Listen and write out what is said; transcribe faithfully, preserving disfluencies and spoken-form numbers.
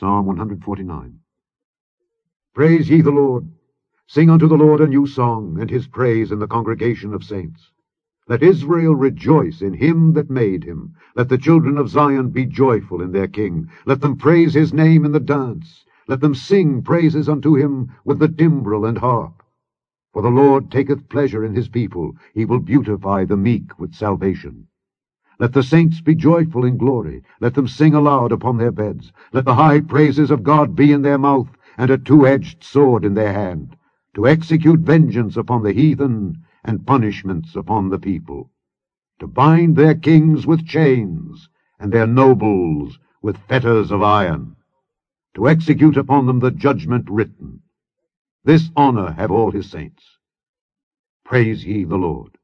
Psalm one forty-nine. Praise ye the Lord. Sing unto the Lord a new song, and his praise in the congregation of saints. Let Israel rejoice in him that made him. Let the children of Zion be joyful in their King. Let them praise his name in the dance. Let them sing praises unto him with the timbrel and harp. For the Lord taketh pleasure in his people. He will beautify the meek with salvation. Let the saints be joyful in glory. Let them sing aloud upon their beds. Let the high praises of God be in their mouth, and a two-edged sword in their hand, to execute vengeance upon the heathen, and punishments upon the people, to bind their kings with chains, and their nobles with fetters of iron, to execute upon them the judgment written. This honor have all his saints. Praise ye the Lord.